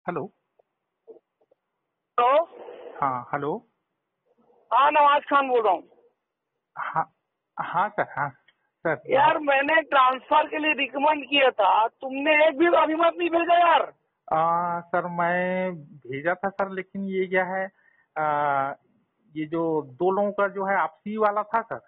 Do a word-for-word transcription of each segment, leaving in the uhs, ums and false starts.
Hello. तो हाँ, hello. हाँ, नवाज खान बोल रहा हूँ। हाँ, हाँ सर, हाँ सर। यार मैंने ट्रांसफर के लिए रिकमेंड किया था, तुमने एक भी अभिमत नहीं भेजा यार। आ, सर मैं भेजा था सर, लेकिन ये क्या है, आ, ये जो दो लोगों का जो है आपसी वाला था सर।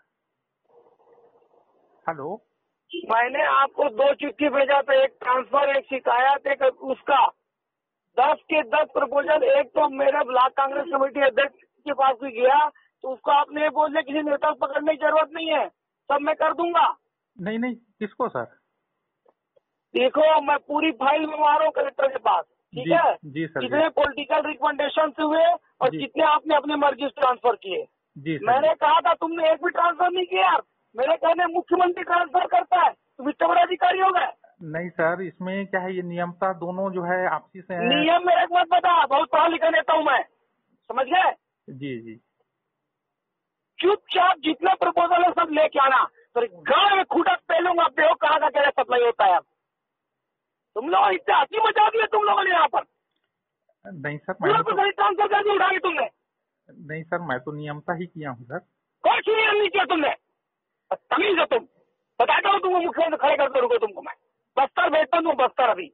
हेलो। मैंने आपको दो चिट्ठी भेजा था, एक ट्रांसफर, एक शिकायत, एक उसका दस के दस प्रपोजल। एक तो मेरे ब्लॉक कांग्रेस कमेटी अध्यक्ष के पास भी गया, तो उसको आपने ये बोल दिया किसी नेता को पकड़ने की जरूरत नहीं है, सब मैं कर दूंगा। नहीं नहीं, किसको सर? देखो, मैं पूरी फाइल में आ रहा हूँ कलेक्टर के पास, ठीक जी है। जी सर, जी कितने पॉलिटिकल रिकमेंडेशन हुए और जी कितने आपने अपनी मर्जी से ट्रांसफर किए। जी सर, जी। मैंने कहा था, तुमने एक भी ट्रांसफर नहीं किया यार। मेरे कहने मुख्यमंत्री ट्रांसफर करता है, तुम इतने बड़े अधिकारी हो गए। नहीं सर, इसमें क्या है, ये नियमता दोनों जो है आपसी से है। नियम मेरे को मत बता, बहुत पढ़ा लिखा नेता हूँ मैं, समझ गए। जी जी। चुपचाप जितने प्रपोजल है सब लेके आना, तो गाँव में खूटा पहलूंगा, बेहो कहाँ का क्या सप्लाई होता है। अब तुम लोग इतने हंसी मचा दिए तुम लोगों ने यहाँ पर, नहीं सर, पूरा मैंने को तो सही ट्रांसफर कर दिया उठा के तुमने। नहीं सर, मैं तो नियमता ही किया हूँ सर। कुछ नियम नहीं किया तुमने, तमीज है तुम। बताता हूँ तुमको, मुख्यमंत्री खड़े करते रुको तुमको मैं। बस्तर भेजता हूँ, बस्तर अभी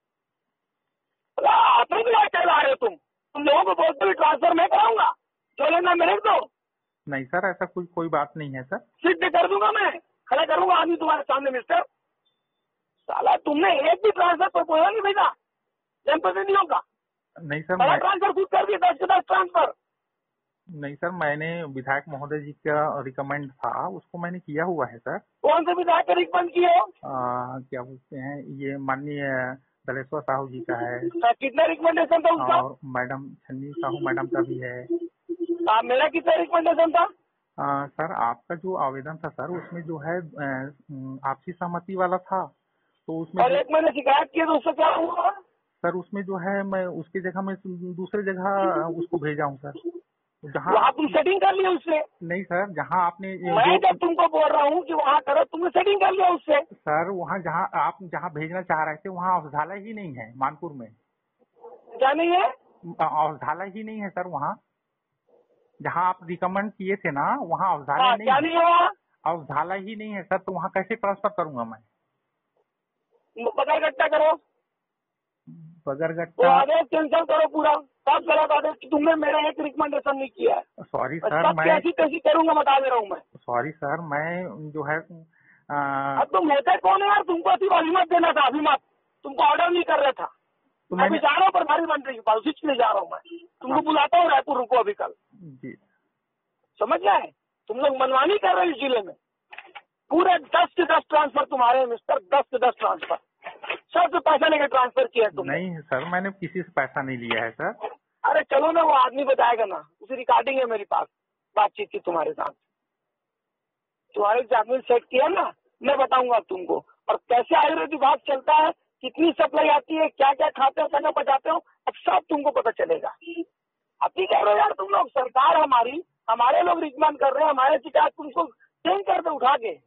आतंक क्या चला रहे हो तुम तुम लोगों को बोलते हुए ट्रांसफर मैं कराऊंगा, जो लेना मेरे को दो, नहीं सर, ऐसा कोई कोई बात नहीं है सर। सिद्ध कर दूंगा मैं, खड़ा करूंगा आदमी तुम्हारे सामने। मिस्टर साला, तुमने एक भी ट्रांसफर प्रपोजल नहीं भेजा जनप्रतिनिधियों का। नहीं सर, बड़ा मैं ट्रांसफर खुद कर दिया, दस के दस ट्रांसफर। नहीं सर, मैंने विधायक महोदय जी का रिकमेंड था, उसको मैंने किया हुआ है सर। कौन से विधायक रिकमेंड किए हो? आ, क्या बोलते हैं, ये माननीय दलेश्वर साहू जी का है, हाँ, कितना रिकमेंडेशन था उसका? और मैडम छन्नी साहू मैडम का भी है। हाँ, मेरा कितना रिकमेंडेशन था? आ, सर आपका जो आवेदन था सर, उसमें जो है आ, आपसी सहमति वाला था, तो उसमें और जो एक मैंने शिकायत की तो उससे क्या हुआ? सर, उसमें जो है मैं उसकी जगह मैं दूसरे जगह उसको भेजा हूँ सर, जहाँ वहाँ आप। तुम सेटिंग कर लिया उससे? नहीं सर, जहाँ आपने मैं जो जब तुमको बोल रहा हूँ कि वहाँ करो, तुमने सेटिंग कर लिया उससे? सर, वहाँ जहाँ आप जहाँ भेजना चाह रहे थे, वहाँ औषधालय ही नहीं है मानपुर में। क्या नहीं है? औषधालय ही नहीं है सर वहाँ, जहाँ आप रिकमेंड किए थे ना, वहाँ औषधालय हाँ, नहीं क्या है। नहीं हुआ? औषधालय ही नहीं है सर, तो वहाँ कैसे ट्रांसफर करूंगा मैं? पकड़ गट्टा करो, वो बगरगट्टा। आदेश कैंसिल करो पूरा, सब गलत आदेश कि तुमने मेरा एक रिकमेंडेशन नहीं किया है। सॉरी और सर, सब मैं कैसी कैसी करूंगा बता दे रहा हूँ मैं। सॉरी सर, मैं जो है आ, अब तुम होते कौन है यार? तुमको सिर्फ अभिमत देना था, अभिमत। तुमको ऑर्डर नहीं कर रहा था। तो मैं अभी मैंने जा रहा हूँ प्रभारी मंत्री के पास, उसी के लिए जा रहा हूँ मैं। तुमको बुलाता हूँ रायपुर, रुको अभी कल। जी समझ गए? तुम लोग मनमानी कर रहे हो इस जिले में। पूरे दस के दस ट्रांसफर तुम्हारे हैं मिस्टर, दस के दस ट्रांसफर। सबसे पैसा लेकर ट्रांसफर किया है तुमने। नहीं सर, मैंने किसी से पैसा नहीं लिया है सर। अरे चलो ना, वो आदमी बताएगा ना, उसी रिकॉर्डिंग है मेरे पास, बातचीत की तुम्हारे साथ। तुम्हारे आदमी सेट किया ना, मैं बताऊंगा तुमको। और कैसे आयुर्वेद विभाग चलता है, कितनी सप्लाई आती है, क्या क्या खाते हो, क्या बचाते हो, अब सब तुमको पता चलेगा। अभी कह रहे हो यार तुम लोग, सरकार हमारी, हमारे लोग रिकमेंड कर रहे हैं, हमारे शिकायत तुमको चेंज कर दे उठा के।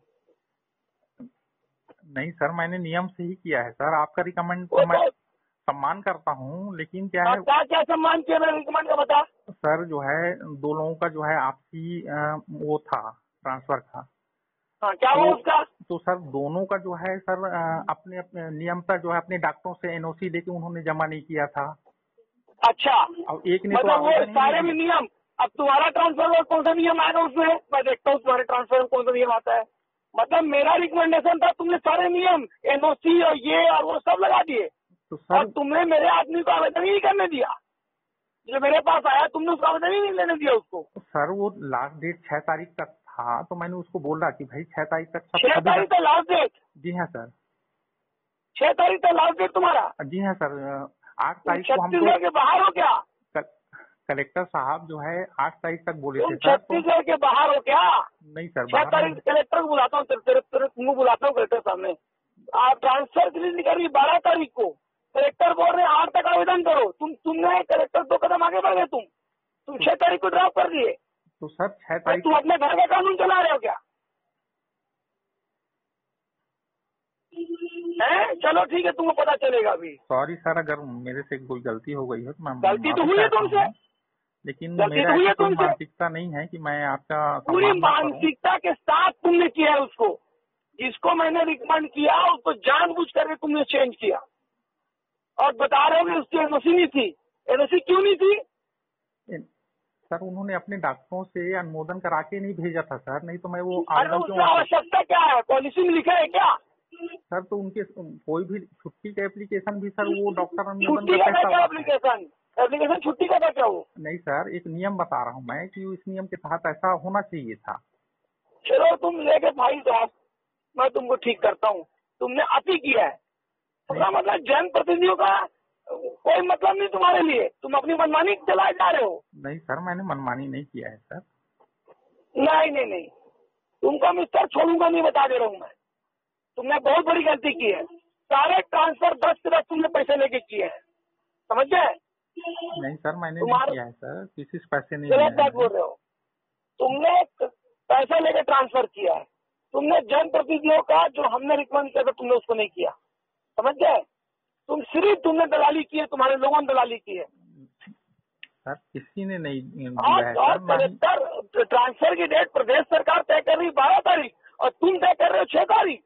नहीं सर, मैंने नियम से ही किया है सर, आपका रिकमेंड वो तो मैं तो सम्मान करता हूँ, लेकिन क्या है अब क्या क्या सम्मान किया मेरे रिकमेंड का बता। सर, जो है दो लोगों का जो है आपसी अ, वो था, ट्रांसफर था। हाँ, क्या हुआ तो उसका? तो सर दोनों का जो है सर, अ, अपने अपने नियमता जो है अपने डॉक्टरों से एनओसी लेके उन्होंने जमा नहीं किया था। अच्छा, अब एक ने तो मतलब वो आवेदन ही नहीं सारे में दिया। नियम। अब तुम्हारा ट्रांसफर में कौन सा नियम आएगा उसमें? मैं देखता हूँ तुम्हारे ट्रांसफर में कौन सा नियम आता है। मतलब मेरा रिकमेंडेशन था, तुमने सारे नियम, एनओसी और ये और वो सब लगा दिए, तो और सर तुमने मेरे आदमी को आवेदन ही नहीं करने दिया। जो मेरे पास आया, तुमने उसका आवेदन ही नहीं लेने दिया उसको। सर वो लास्ट डेट छह तारीख तक था, तो मैंने उसको बोला कि भाई छह तारीख तक सब छह सभी तारीख डॉक्टर। तक लास्ट डेट? जी हाँ सर। छह तारीख तक लास्ट डेट तुम्हारा? जी हाँ सर, आठ तुम तारीख को हमको छत्तीसगढ़ के बाहर हो क्या? क- कलेक्टर साहब जो है आठ तारीख तक बोले तुम थे सर, तो छत्तीसगढ़ के बाहर हो क्या? नहीं सर, छह बाहर तारीख नहीं। कलेक्टर को बुलाता हूँ, तेरे तेरे तेरे तुमको बुलाता हूँ कलेक्टर सामने। आप ट्रांसफर के लिए नहीं कर रही, बारह तारीख को कलेक्टर बोल रहे हैं आठ तक आवेदन करो। तुम तुमने कलेक्टर दो कदम आगे बढ़ गए, तुम तुम तो, छह तारीख को ड्रॉप कर दिए। तो सर छह और तारीख तुम को अपने घर का कानून चला रहे हो क्या? है? चलो ठीक है, तुमको पता चलेगा अभी। सॉरी सर, अगर मेरे से कोई गलती हो गई हो तो मैं गलती तो माफी हुई है चाहता तुमसे, हूं। लेकिन गलती मेरा तो हुई ऐसी है कोई तुमसे। मानसिकता नहीं है कि मैं आपका पूरी सम्मान ना करूं। मानसिकता के साथ तुमने किया है उसको। जिसको मैंने रिकमेंड किया उसको जानबूझ करके तुमने चेंज किया, और बता रहे हो कि उसकी एनओसी नहीं थी। एनओसी क्यों नहीं थी? सर उन्होंने अपने डॉक्टरों से अनुमोदन करा के नहीं भेजा था सर, नहीं तो मैं वो अरे आवेदन उसमें क्यों आता। आवश्यकता क्या है? पॉलिसी में लिखा है क्या? सर तो उनके कोई भी छुट्टी का एप्लीकेशन भी सर वो डॉक्टर अनुमोदन छुट्टी का का था कैसा क्या होता है? एप्लीकेशन? एप्लीकेशन छुट्टी का था क्या वो? नहीं सर, एक नियम बता रहा हूँ मैं कि इस नियम के तहत ऐसा होना चाहिए था। चलो तुम लेके भाई साहब, मैं तुमको ठीक करता हूँ। तुमने अति किया है, उसका मतलब जन प्रतिनिधियों का कोई मतलब नहीं तुम्हारे लिए। तुम अपनी मनमानी चलाए जा रहे हो। नहीं सर, मैंने मनमानी नहीं किया है सर। नहीं नहीं नहीं, तुमको मैं स्तर छोड़ूंगा नहीं, बता दे रहा हूँ मैं। तुमने बहुत बड़ी गलती की है। सारे ट्रांसफर दस से दस तुमने पैसे लेके किए हैं, समझ गए? नहीं सर, मैंने नहीं तुम्हारे किया है सर, किसी से पैसे नहीं गलत लिए बात बोल हैं। रहे हो। तुमने पैसा लेके ट्रांसफर किया है। तुमने जनप्रतिनिधियों का जो हमने रिकमेंड किया था तुमने उसको नहीं किया, समझ गए? तुम सिर्फ तुमने दलाली की है, तुम्हारे लोगों ने दलाली की है। सर किसी ने नहीं और दिया है सर। ना ही कलेक्टर ट्रांसफर की डेट प्रदेश सरकार तय कर रही बारह तारीख और तुम तय कर रहे हो छह तारीख।